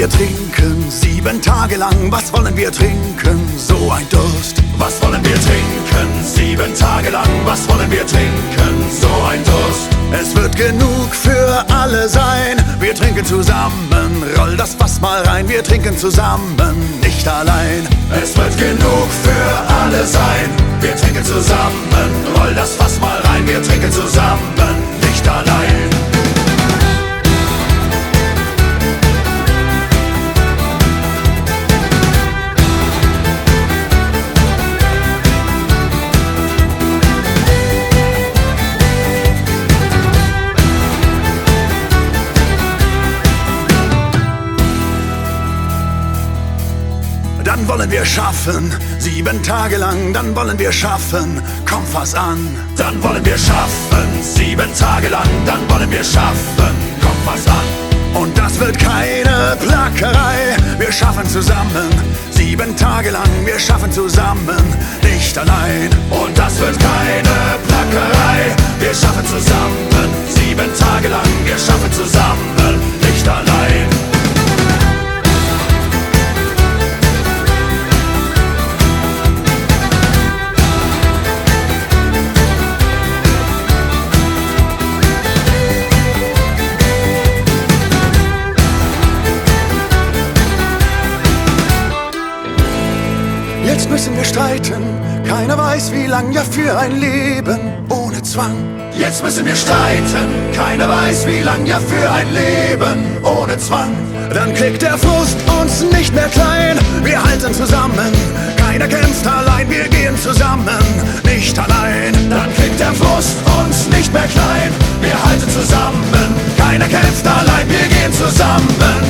wir trinken? 7 Tage lang, was wollen wir trinken? So ein Durst. Was wollen wir trinken? 7 Tage lang, was wollen wir trinken? So ein Durst. Es wird genug für alle sein. Wir trinken zusammen, roll das Fass mal rein. Wir trinken zusammen, nicht allein. Es wird genug für alle sein. Wir trinken zusammen, roll das Fass mal rein. Wir trinken zusammen, nicht allein. Dann wollen wir schaffen, 7 Tage lang, dann wollen wir schaffen, komm fass an. Dann wollen wir schaffen, 7 Tage lang, dann wollen wir schaffen, komm fass an. Und das wird keine Plackerei, wir schaffen zusammen, 7 Tage lang, wir schaffen zusammen, nicht allein. Und das wird keine Plackerei, wir schaffen zusammen, 7 Tage lang, wir schaffen zusammen, nicht allein. Jetzt müssen wir streiten, keiner weiß wie lang, ja für ein Leben ohne Zwang. Jetzt müssen wir streiten, keiner weiß wie lang, ja für ein Leben ohne Zwang. Dann kriegt der Frust uns nicht mehr klein, wir halten zusammen, keiner kämpft allein, wir gehen zusammen, nicht allein. Dann kriegt der Frust uns nicht mehr klein, wir halten zusammen, keiner kämpft allein, wir gehen zusammen.